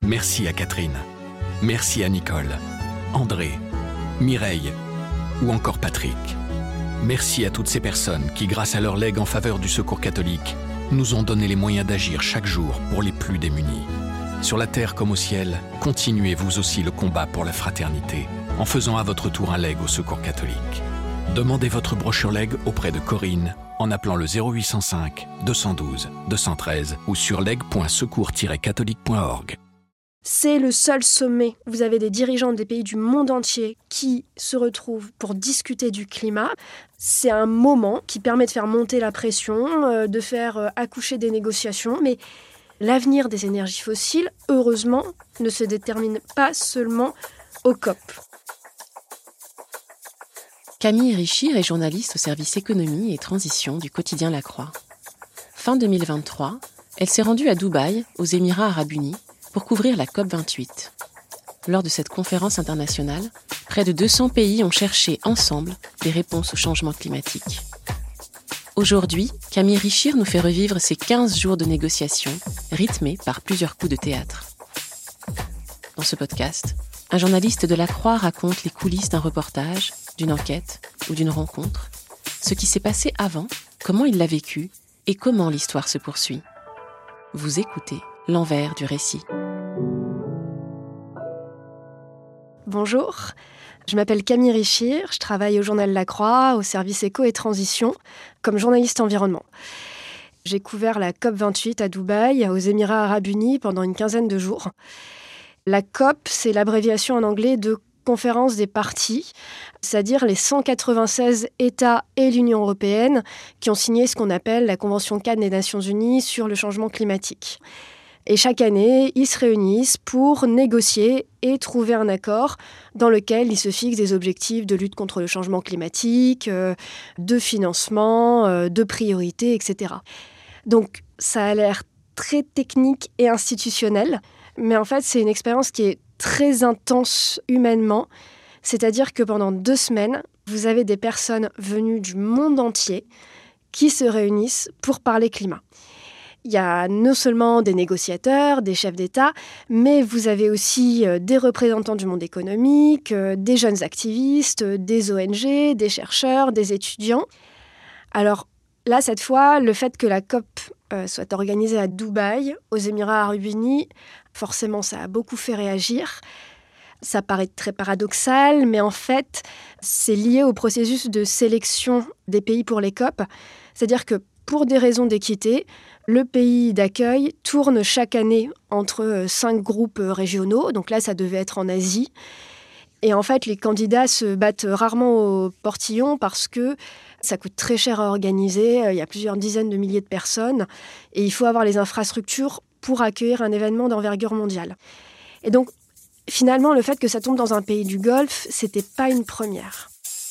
Merci à Catherine. Merci à Nicole, André, Mireille ou encore Patrick. Merci à toutes ces personnes qui, grâce à leur legs en faveur du Secours catholique, nous ont donné les moyens d'agir chaque jour pour les plus démunis. Sur la terre comme au ciel, continuez vous aussi le combat pour la fraternité en faisant à votre tour un leg au Secours catholique. Demandez votre brochure leg auprès de Corinne en appelant le 0805 212 213 ou sur leg.secours-catholique.org. C'est le seul sommet. Vous avez des dirigeants des pays du monde entier qui se retrouvent pour discuter du climat. C'est un moment qui permet de faire monter la pression, de faire accoucher des négociations. Mais l'avenir des énergies fossiles, heureusement, ne se détermine pas seulement au COP. Camille Richir est journaliste au service économie et transition du quotidien La Croix. Fin 2023, elle s'est rendue à Dubaï, aux Émirats arabes unis, pour couvrir la COP28. Lors de cette conférence internationale, près de 200 pays ont cherché ensemble des réponses au changement climatique. Aujourd'hui, Camille Richir nous fait revivre ces 15 jours de négociations, rythmés par plusieurs coups de théâtre. Dans ce podcast, un journaliste de La Croix raconte les coulisses d'un reportage, d'une enquête ou d'une rencontre, ce qui s'est passé avant, comment il l'a vécu et comment l'histoire se poursuit. Vous écoutez l'envers du récit. Bonjour, je m'appelle Camille Richir, je travaille au journal La Croix, au service éco et transition, comme journaliste environnement. J'ai couvert la COP28 à Dubaï, aux Émirats arabes unis, pendant une quinzaine de jours. La COP, c'est l'abréviation en anglais de Conférence des parties, c'est-à-dire les 196 États et l'Union européenne qui ont signé ce qu'on appelle la Convention cadre des Nations Unies sur le changement climatique. Et chaque année, ils se réunissent pour négocier et trouver un accord dans lequel ils se fixent des objectifs de lutte contre le changement climatique, de financement, de priorité, etc. Donc, ça a l'air très technique et institutionnel, mais en fait, c'est une expérience qui est très intense humainement. C'est-à-dire que pendant 2 semaines, vous avez des personnes venues du monde entier qui se réunissent pour parler climat. Il y a non seulement des négociateurs, des chefs d'État, mais vous avez aussi des représentants du monde économique, des jeunes activistes, des ONG, des chercheurs, des étudiants. Alors là, cette fois, le fait que la COP soit organisée à Dubaï, aux Émirats arabes unis, forcément, ça a beaucoup fait réagir. Ça paraît très paradoxal, mais en fait, c'est lié au processus de sélection des pays pour les COP. C'est-à-dire que pour des raisons d'équité, le pays d'accueil tourne chaque année entre 5 groupes régionaux. Donc là, ça devait être en Asie. Et en fait, les candidats se battent rarement au portillon parce que ça coûte très cher à organiser. Il y a plusieurs dizaines de milliers de personnes. Et il faut avoir les infrastructures pour accueillir un événement d'envergure mondiale. Et donc, finalement, le fait que ça tombe dans un pays du Golfe, c'était pas une première.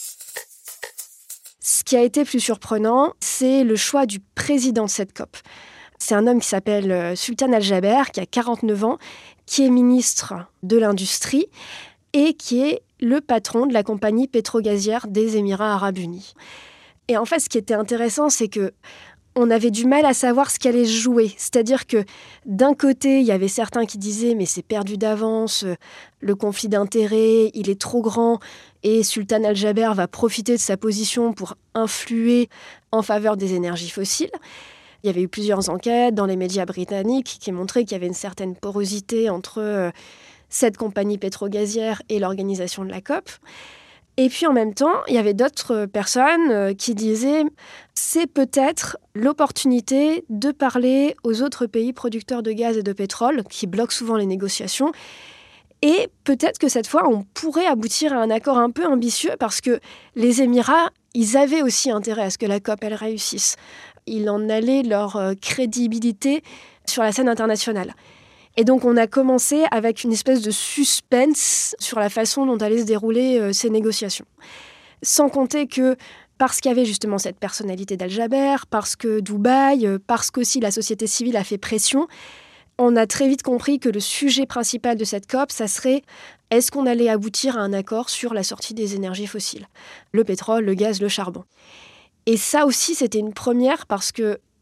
Ce qui a été plus surprenant, c'est le choix du président de cette COP. C'est un homme qui s'appelle Sultan Al-Jaber, qui a 49 ans, qui est ministre de l'Industrie et qui est le patron de la compagnie pétrogazière des Émirats arabes unis. Et en fait, ce qui était intéressant, c'est que on avait du mal à savoir ce qu'allait se jouer. C'est-à-dire que d'un côté, il y avait certains qui disaient « mais c'est perdu d'avance, le conflit d'intérêts, il est trop grand et Sultan Al-Jaber va profiter de sa position pour influer en faveur des énergies fossiles ». Il y avait eu plusieurs enquêtes dans les médias britanniques qui montraient qu'il y avait une certaine porosité entre cette compagnie pétrogazière et l'organisation de la COP. Et puis en même temps, il y avait d'autres personnes qui disaient « c'est peut-être l'opportunité de parler aux autres pays producteurs de gaz et de pétrole qui bloquent souvent les négociations. Et peut-être que cette fois, on pourrait aboutir à un accord un peu ambitieux parce que les Émirats, ils avaient aussi intérêt à ce que la COP, elle réussisse. Il en allait leur crédibilité sur la scène internationale. » Et donc, on a commencé avec une espèce de suspense sur la façon dont allaient se dérouler ces négociations. Sans compter que, parce qu'il y avait justement cette personnalité d'Al-Jaber, parce que Dubaï, parce qu'aussi la société civile a fait pression, on a très vite compris que le sujet principal de cette COP, ça serait est-ce qu'on allait aboutir à un accord sur la sortie des énergies fossiles, le pétrole, le gaz, le charbon. Et ça aussi, c'était une première parce que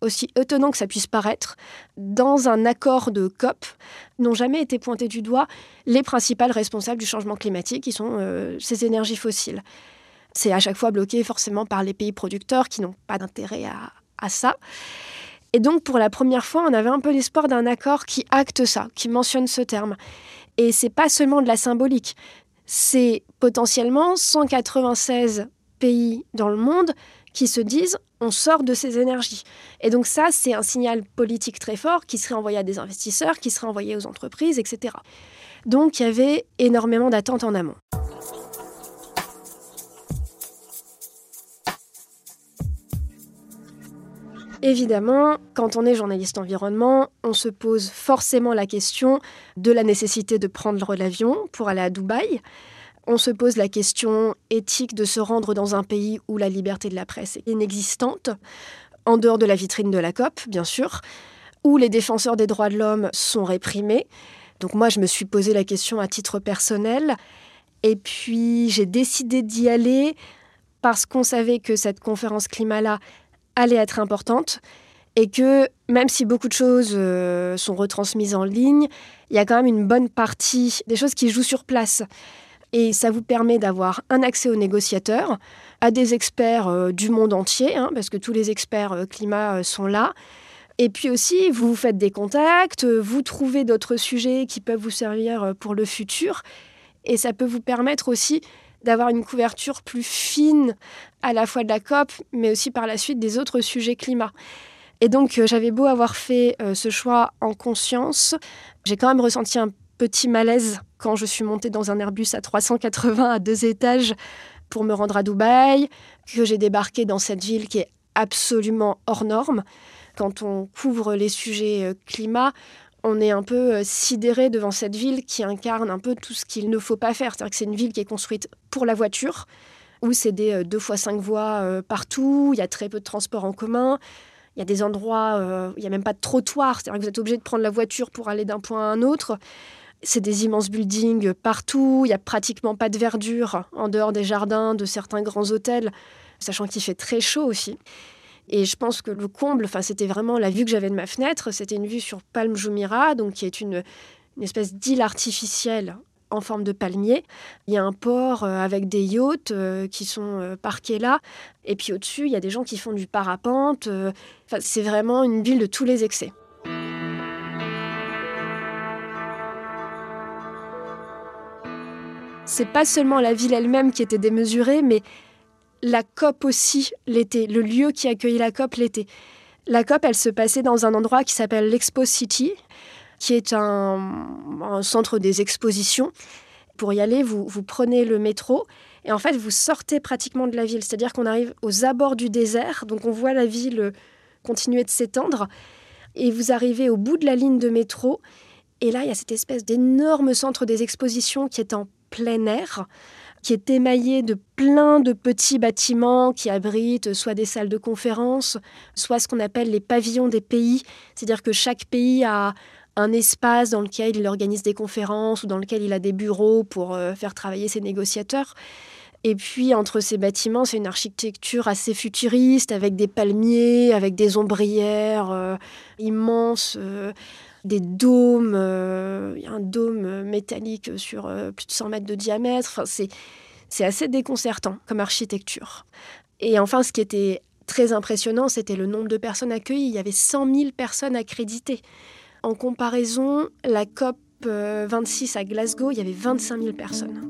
aussi étonnant que ça puisse paraître, dans un accord de COP, n'ont jamais été pointés du doigt les principales responsables du changement climatique, qui sont ces énergies fossiles. C'est à chaque fois bloqué forcément par les pays producteurs qui n'ont pas d'intérêt à ça. Et donc, pour la première fois, on avait un peu l'espoir d'un accord qui acte ça, qui mentionne ce terme. Et c'est pas seulement de la symbolique, c'est potentiellement 196 pays dans le monde qui se disent on sort de ces énergies. Et donc ça, c'est un signal politique très fort qui serait envoyé à des investisseurs, qui serait envoyé aux entreprises, etc. Donc il y avait énormément d'attentes en amont. Évidemment, quand on est journaliste environnement, on se pose forcément la question de la nécessité de prendre l'avion pour aller à Dubaï. On se pose la question éthique de se rendre dans un pays où la liberté de la presse est inexistante, en dehors de la vitrine de la COP, bien sûr, où les défenseurs des droits de l'homme sont réprimés. Donc moi, je me suis posé la question à titre personnel. Et puis, j'ai décidé d'y aller parce qu'on savait que cette conférence climat-là allait être importante et que même si beaucoup de choses sont retransmises en ligne, il y a quand même une bonne partie des choses qui jouent sur place. Et ça vous permet d'avoir un accès aux négociateurs, à des experts du monde entier, parce que tous les experts climat sont là. Et puis aussi, vous faites des contacts, vous trouvez d'autres sujets qui peuvent vous servir pour le futur. Et ça peut vous permettre aussi d'avoir une couverture plus fine à la fois de la COP, mais aussi par la suite des autres sujets climat. Et donc, j'avais beau avoir fait ce choix en conscience, j'ai quand même ressenti un petit malaise quand je suis montée dans un Airbus à 380 à 2 étages pour me rendre à Dubaï, que j'ai débarqué dans cette ville qui est absolument hors norme. Quand on couvre les sujets climat, on est un peu sidéré devant cette ville qui incarne un peu tout ce qu'il ne faut pas faire. C'est-à-dire que c'est une ville qui est construite pour la voiture, où c'est des 2x5 voies partout, il y a très peu de transports en commun, il y a des endroits où il n'y a même pas de trottoir, c'est-à-dire que vous êtes obligé de prendre la voiture pour aller d'un point à un autre. C'est des immenses buildings partout, il n'y a pratiquement pas de verdure en dehors des jardins de certains grands hôtels, sachant qu'il fait très chaud aussi. Et je pense que le comble, c'était vraiment la vue que j'avais de ma fenêtre, c'était une vue sur Palm Jumeirah, donc qui est une espèce d'île artificielle en forme de palmier. Il y a un port avec des yachts qui sont parqués là. Et puis au-dessus, il y a des gens qui font du parapente. C'est vraiment une ville de tous les excès. C'est pas seulement la ville elle-même qui était démesurée, mais la COP aussi l'était. Le lieu qui accueillait la COP l'était. La COP, elle se passait dans un endroit qui s'appelle l'Expo City, qui est un centre des expositions. Pour y aller, vous prenez le métro et en fait, vous sortez pratiquement de la ville. C'est-à-dire qu'on arrive aux abords du désert, donc on voit la ville continuer de s'étendre. Et vous arrivez au bout de la ligne de métro. Et là, il y a cette espèce d'énorme centre des expositions qui est en plein air, qui est émaillé de plein de petits bâtiments qui abritent soit des salles de conférence, soit ce qu'on appelle les pavillons des pays. C'est-à-dire que chaque pays a un espace dans lequel il organise des conférences ou dans lequel il a des bureaux pour faire travailler ses négociateurs. Et puis, entre ces bâtiments, c'est une architecture assez futuriste, avec des palmiers, avec des ombrières immenses, des dômes. Il y a un dôme métallique sur plus de 100 mètres de diamètre. C'est assez déconcertant comme architecture. Et enfin, ce qui était très impressionnant, c'était le nombre de personnes accueillies. Il y avait 100 000 personnes accréditées. En comparaison, la COP 26 à Glasgow, il y avait 25 000 personnes.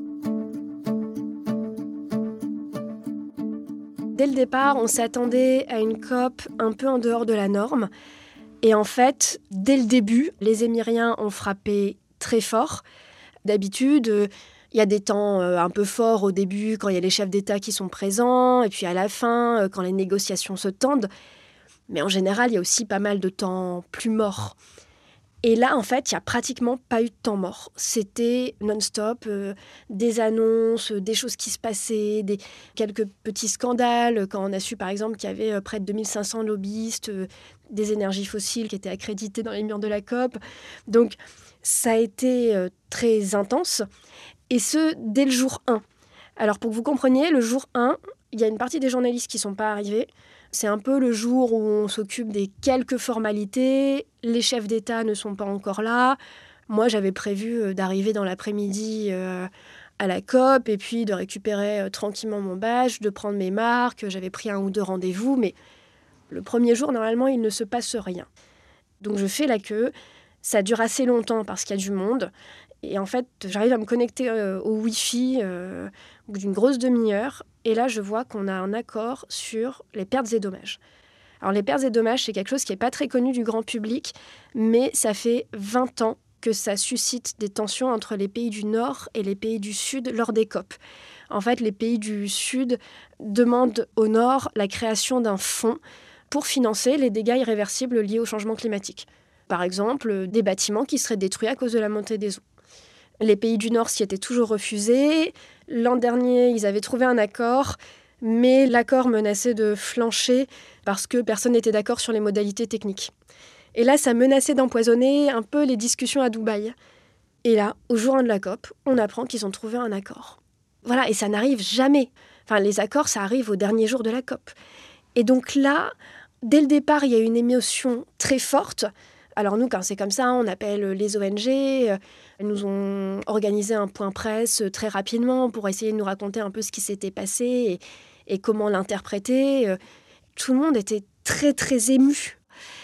Dès le départ, on s'attendait à une COP un peu en dehors de la norme. Et en fait, dès le début, les Émiriens ont frappé très fort. D'habitude, il y a des temps un peu forts au début, quand il y a les chefs d'État qui sont présents, et puis à la fin, quand les négociations se tendent. Mais en général, il y a aussi pas mal de temps plus morts. Et là, en fait, il n'y a pratiquement pas eu de temps mort. C'était non-stop, des annonces, des choses qui se passaient, quelques petits scandales. Quand on a su, par exemple, qu'il y avait près de 2500 lobbyistes des énergies fossiles qui étaient accrédités dans les murs de la COP. Donc, ça a été très intense. Et ce, dès le jour 1. Alors, pour que vous compreniez, le jour 1, il y a une partie des journalistes qui ne sont pas arrivés. C'est un peu le jour où on s'occupe des quelques formalités. Les chefs d'État ne sont pas encore là. Moi, j'avais prévu d'arriver dans l'après-midi à la COP et puis de récupérer tranquillement mon badge, de prendre mes marques. J'avais pris 1 ou 2 rendez-vous, mais le premier jour, normalement, il ne se passe rien. Donc, je fais la queue. Ça dure assez longtemps parce qu'il y a du monde. Et en fait, j'arrive à me connecter au Wi-Fi au bout d'une grosse demi-heure. Et là, je vois qu'on a un accord sur les pertes et dommages. Alors, les pertes et dommages, c'est quelque chose qui n'est pas très connu du grand public, mais ça fait 20 ans que ça suscite des tensions entre les pays du Nord et les pays du Sud lors des COP. En fait, les pays du Sud demandent au Nord la création d'un fonds pour financer les dégâts irréversibles liés au changement climatique. Par exemple, des bâtiments qui seraient détruits à cause de la montée des eaux. Les pays du Nord s'y étaient toujours refusés. L'an dernier, ils avaient trouvé un accord, mais l'accord menaçait de flancher parce que personne n'était d'accord sur les modalités techniques. Et là, ça menaçait d'empoisonner un peu les discussions à Dubaï. Et là, au jour 1 de la COP, on apprend qu'ils ont trouvé un accord. Voilà, et ça n'arrive jamais. Enfin, les accords, ça arrive au dernier jour de la COP. Et donc là, dès le départ, il y a une émotion très forte. Alors nous, quand c'est comme ça, on appelle les ONG. Elles nous ont organisé un point presse très rapidement pour essayer de nous raconter un peu ce qui s'était passé et comment l'interpréter. Tout le monde était très, très ému.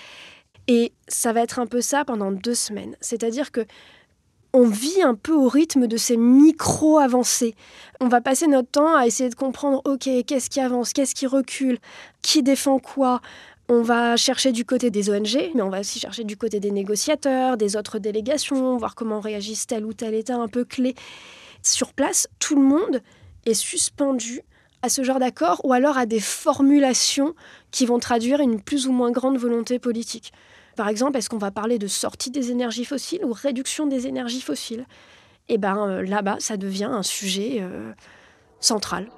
Et ça va être un peu ça pendant 2 semaines. C'est-à-dire que on vit un peu au rythme de ces micro-avancées. On va passer notre temps à essayer de comprendre, OK, qu'est-ce qui avance, qu'est-ce qui recule, qui défend quoi. On va chercher du côté des ONG, mais on va aussi chercher du côté des négociateurs, des autres délégations, voir comment réagissent tel ou tel État un peu clé. Sur place, tout le monde est suspendu à ce genre d'accord ou alors à des formulations qui vont traduire une plus ou moins grande volonté politique. Par exemple, est-ce qu'on va parler de sortie des énergies fossiles ou réduction des énergies fossiles ? Et bien là-bas, ça devient un sujet central.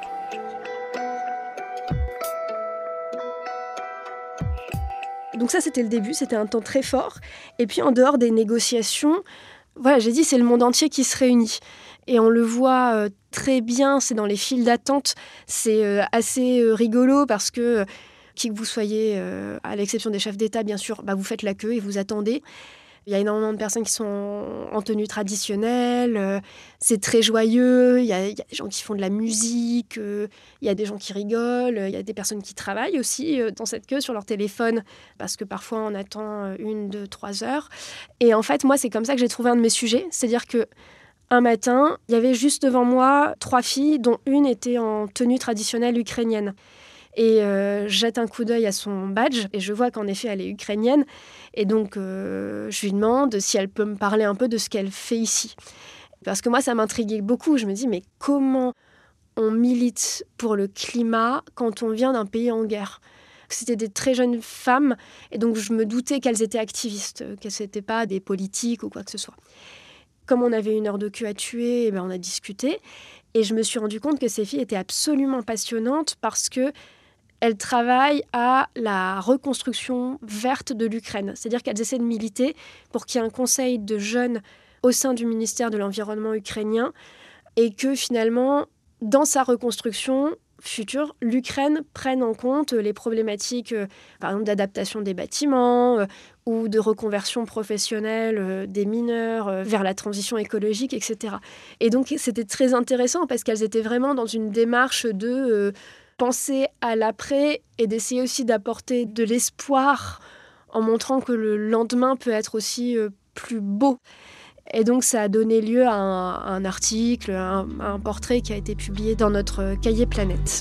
Donc ça, c'était le début, c'était un temps très fort. Et puis en dehors des négociations, voilà, j'ai dit, c'est le monde entier qui se réunit. Et on le voit très bien, c'est dans les files d'attente. C'est assez rigolo parce que qui que vous soyez, à l'exception des chefs d'État, bien sûr, vous faites la queue et vous attendez. Il y a énormément de personnes qui sont en tenue traditionnelle. C'est très joyeux. Il y a des gens qui font de la musique. Il y a des gens qui rigolent. Il y a des personnes qui travaillent aussi dans cette queue sur leur téléphone parce que parfois on attend 1, 2, 3 heures. Et en fait, moi, c'est comme ça que j'ai trouvé un de mes sujets. C'est-à-dire que un matin, il y avait juste devant moi 3 filles dont une était en tenue traditionnelle ukrainienne. Et jette un coup d'œil à son badge et je vois qu'en effet, elle est ukrainienne. Et donc, je lui demande si elle peut me parler un peu de ce qu'elle fait ici. Parce que moi, ça m'intriguait beaucoup. Je me dis, mais comment on milite pour le climat quand on vient d'un pays en guerre ? C'était des très jeunes femmes et donc je me doutais qu'elles étaient activistes, qu'elles n'étaient pas des politiques ou quoi que ce soit. Comme on avait 1 heure de queue à tuer, on a discuté. Et je me suis rendu compte que ces filles étaient absolument passionnantes parce que elles travaillent à la reconstruction verte de l'Ukraine. C'est-à-dire qu'elles essaient de militer pour qu'il y ait un conseil de jeunes au sein du ministère de l'Environnement ukrainien et que finalement, dans sa reconstruction future, l'Ukraine prenne en compte les problématiques, par exemple, d'adaptation des bâtiments ou de reconversion professionnelle des mineurs vers la transition écologique, etc. Et donc, c'était très intéressant parce qu'elles étaient vraiment dans une démarche de penser à l'après et d'essayer aussi d'apporter de l'espoir en montrant que le lendemain peut être aussi plus beau. Et donc ça a donné lieu à un article, à un portrait qui a été publié dans notre cahier Planète.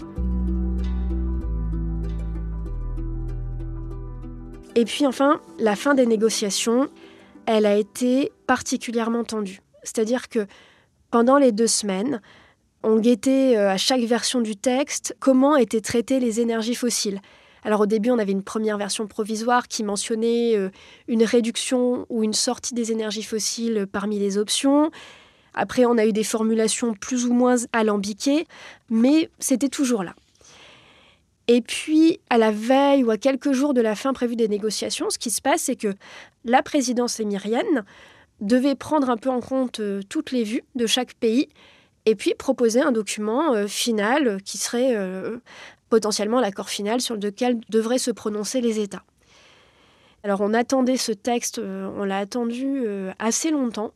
Et puis enfin, la fin des négociations, elle a été particulièrement tendue. C'est-à-dire que pendant les 2 semaines, on guettait à chaque version du texte comment étaient traitées les énergies fossiles. Alors au début, on avait une première version provisoire qui mentionnait une réduction ou une sortie des énergies fossiles parmi les options. Après, on a eu des formulations plus ou moins alambiquées, mais c'était toujours là. Et puis, à la veille ou à quelques jours de la fin prévue des négociations, ce qui se passe, c'est que la présidence émirienne devait prendre un peu en compte toutes les vues de chaque pays et puis proposer un document final qui serait potentiellement l'accord final sur lequel devraient se prononcer les États. Alors on attendait ce texte, on l'a attendu assez longtemps,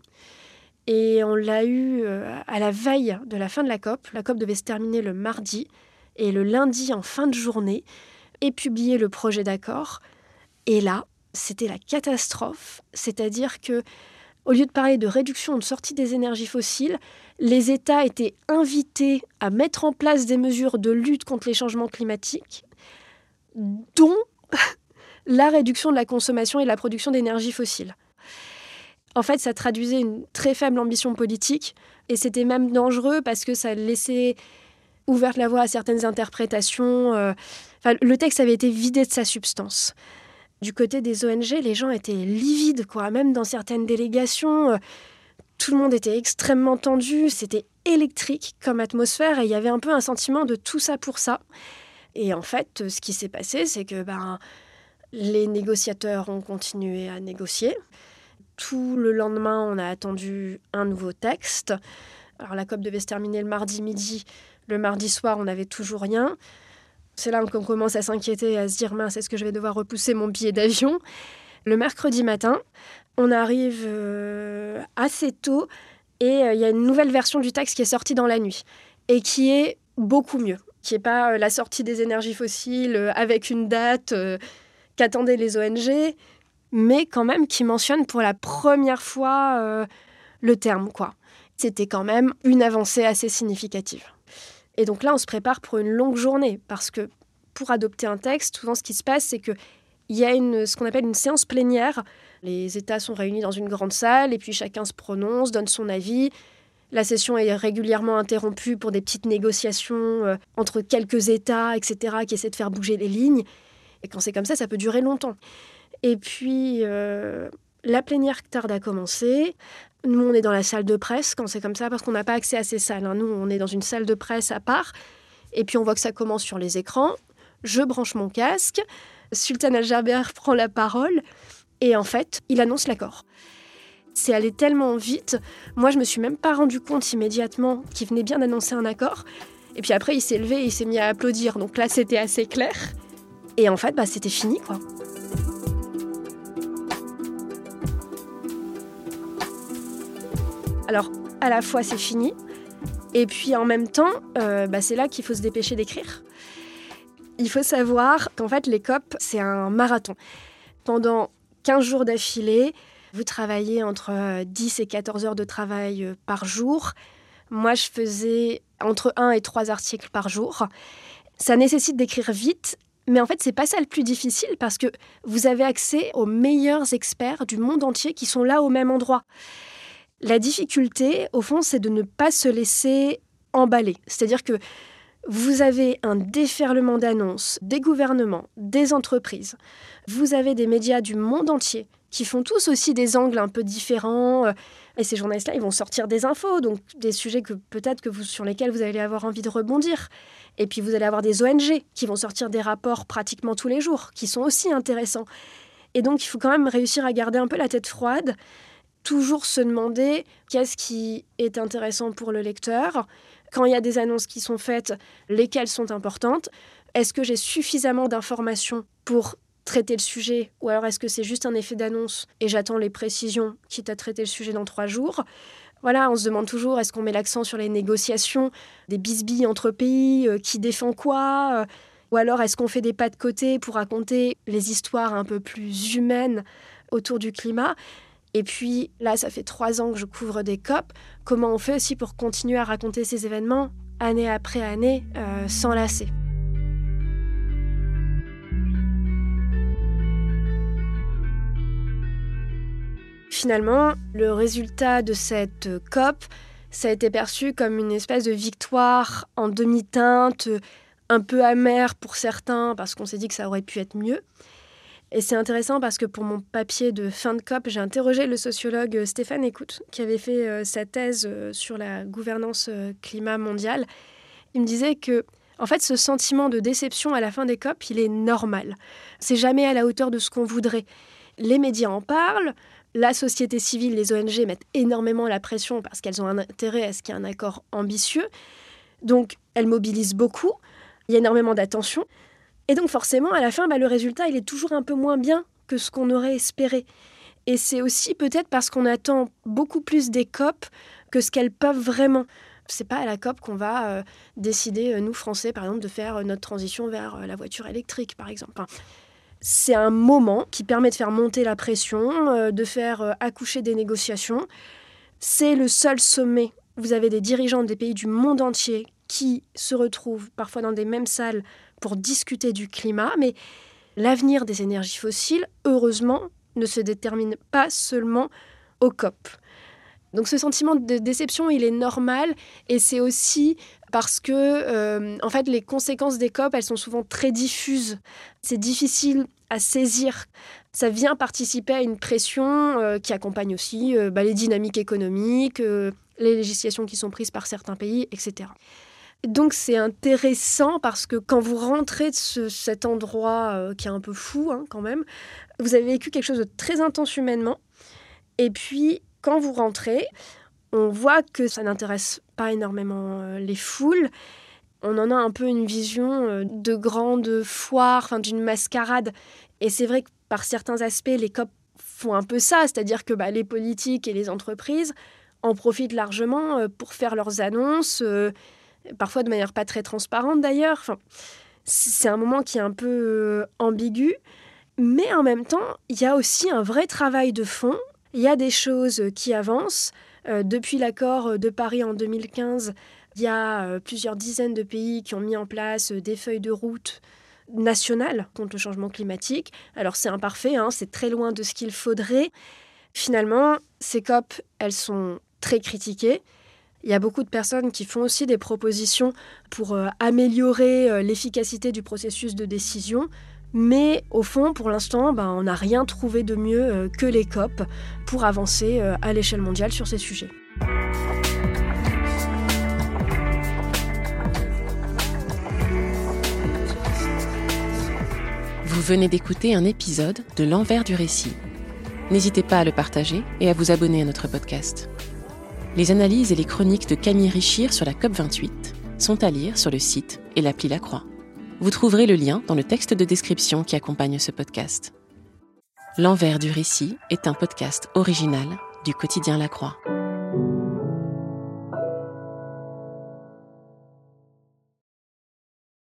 et on l'a eu à la veille de la fin de la COP. La COP devait se terminer le mardi, et le lundi en fin de journée est publié le projet d'accord. Et là, c'était la catastrophe, c'est-à-dire que au lieu de parler de réduction ou de sortie des énergies fossiles, les États étaient invités à mettre en place des mesures de lutte contre les changements climatiques, dont la réduction de la consommation et de la production d'énergie fossile. En fait, ça traduisait une très faible ambition politique, et c'était même dangereux parce que ça laissait ouverte la voie à certaines interprétations. Le texte avait été vidé de sa substance. Du côté des ONG, les gens étaient livides, quoi. Même dans certaines délégations, tout le monde était extrêmement tendu. C'était électrique comme atmosphère et il y avait un peu un sentiment de tout ça pour ça. Et en fait, ce qui s'est passé, c'est que les négociateurs ont continué à négocier. Tout le lendemain, on a attendu un nouveau texte. Alors la COP devait se terminer le mardi midi. Le mardi soir, on n'avait toujours rien. C'est là qu'on commence à s'inquiéter, à se dire « mince, est-ce que je vais devoir repousser mon billet d'avion ?» Le mercredi matin, on arrive assez tôt et il y a une nouvelle version du texte qui est sortie dans la nuit et qui est beaucoup mieux, qui n'est pas la sortie des énergies fossiles avec une date qu'attendaient les ONG, mais quand même qui mentionne pour la première fois le terme, quoi. C'était quand même une avancée assez significative. Et donc là, on se prépare pour une longue journée, parce que pour adopter un texte, souvent ce qui se passe, c'est qu'il y a ce qu'on appelle une séance plénière. Les États sont réunis dans une grande salle, et puis chacun se prononce, donne son avis. La session est régulièrement interrompue pour des petites négociations entre quelques États, etc., qui essaient de faire bouger les lignes. Et quand c'est comme ça peut durer longtemps. Et puis, la plénière tarde à commencer. Nous, on est dans la salle de presse quand c'est comme ça, parce qu'on n'a pas accès à ces salles. Nous, on est dans une salle de presse à part. Et puis, on voit que ça commence sur les écrans. Je branche mon casque. Sultan Al-Jaber prend la parole. Et en fait, il annonce l'accord. C'est allé tellement vite. Moi, je me suis même pas rendu compte immédiatement qu'il venait bien d'annoncer un accord. Et puis après, il s'est levé et il s'est mis à applaudir. Donc là, c'était assez clair. Et en fait, c'était fini, quoi. Alors, à la fois, c'est fini, et puis en même temps, c'est là qu'il faut se dépêcher d'écrire. Il faut savoir qu'en fait, les COP, c'est un marathon. Pendant 15 jours d'affilée, vous travaillez entre 10 et 14 heures de travail par jour. Moi, je faisais entre 1 et 3 articles par jour. Ça nécessite d'écrire vite, mais en fait, c'est pas ça le plus difficile, parce que vous avez accès aux meilleurs experts du monde entier qui sont là au même endroit. La difficulté, au fond, c'est de ne pas se laisser emballer. C'est-à-dire que vous avez un déferlement d'annonces des gouvernements, des entreprises. Vous avez des médias du monde entier qui font tous aussi des angles un peu différents. Et ces journalistes-là, ils vont sortir des infos, donc des sujets sur lesquels vous allez avoir envie de rebondir. Et puis vous allez avoir des ONG qui vont sortir des rapports pratiquement tous les jours, qui sont aussi intéressants. Et donc, il faut quand même réussir à garder un peu la tête froide, toujours se demander qu'est-ce qui est intéressant pour le lecteur. Quand il y a des annonces qui sont faites, lesquelles sont importantes? Est-ce que j'ai suffisamment d'informations pour traiter le sujet? Ou alors est-ce que c'est juste un effet d'annonce et j'attends les précisions, quitte à traiter le sujet dans 3 jours? Voilà, on se demande toujours, est-ce qu'on met l'accent sur les négociations, des bisbilles entre pays, qui défend quoi? Ou alors est-ce qu'on fait des pas de côté pour raconter les histoires un peu plus humaines autour du climat? Et puis là, ça fait 3 ans que je couvre des COP. Comment on fait aussi pour continuer à raconter ces événements année après année, sans lasser? Finalement, le résultat de cette COP, ça a été perçu comme une espèce de victoire en demi-teinte, un peu amère pour certains, parce qu'on s'est dit que ça aurait pu être mieux. Et c'est intéressant parce que pour mon papier de fin de COP, j'ai interrogé le sociologue Stéphane Écoute, qui avait fait sa thèse sur la gouvernance climat mondiale. Il me disait que, en fait, ce sentiment de déception à la fin des COP, il est normal. C'est jamais à la hauteur de ce qu'on voudrait. Les médias en parlent, la société civile, les ONG mettent énormément la pression parce qu'elles ont un intérêt à ce qu'il y ait un accord ambitieux. Donc, elles mobilisent beaucoup. il y a énormément d'attention. Et donc forcément, à la fin, le résultat, il est toujours un peu moins bien que ce qu'on aurait espéré. Et c'est aussi peut-être parce qu'on attend beaucoup plus des COP que ce qu'elles peuvent vraiment. C'est pas à la COP qu'on va décider, nous Français, par exemple, de faire notre transition vers la voiture électrique, par exemple. Enfin, c'est un moment qui permet de faire monter la pression, de faire accoucher des négociations. C'est le seul sommet. Vous avez des dirigeants des pays du monde entier qui se retrouvent parfois dans des mêmes salles pour discuter du climat. Mais l'avenir des énergies fossiles, heureusement, ne se détermine pas seulement au COP. Donc ce sentiment de déception, il est normal, et c'est aussi parce que en fait, les conséquences des COP, elles sont souvent très diffuses. C'est difficile à saisir. Ça vient participer à une pression qui accompagne aussi les dynamiques économiques, les législations qui sont prises par certains pays, etc. Donc c'est intéressant parce que quand vous rentrez de cet endroit qui est un peu fou quand même, vous avez vécu quelque chose de très intense humainement. Et puis, quand vous rentrez, on voit que ça n'intéresse pas énormément les foules. On en a un peu une vision de grande foire, d'une mascarade. Et c'est vrai que par certains aspects, les COP font un peu ça. C'est-à-dire que les politiques et les entreprises en profitent largement pour faire leurs annonces, parfois de manière pas très transparente d'ailleurs. C'est un moment qui est un peu ambigu. Mais en même temps, il y a aussi un vrai travail de fond. Il y a des choses qui avancent. Depuis l'accord de Paris en 2015, il y a plusieurs dizaines de pays qui ont mis en place des feuilles de route nationales contre le changement climatique. Alors c'est imparfait, c'est très loin de ce qu'il faudrait. Finalement, ces COP, elles sont très critiquées. Il y a beaucoup de personnes qui font aussi des propositions pour améliorer l'efficacité du processus de décision. Mais au fond, pour l'instant, on n'a rien trouvé de mieux que les COP pour avancer à l'échelle mondiale sur ces sujets. Vous venez d'écouter un épisode de L'Envers du récit. N'hésitez pas à le partager et à vous abonner à notre podcast. Les analyses et les chroniques de Camille Richir sur la COP28 sont à lire sur le site et l'appli La Croix. Vous trouverez le lien dans le texte de description qui accompagne ce podcast. L'Envers du récit est un podcast original du quotidien La Croix.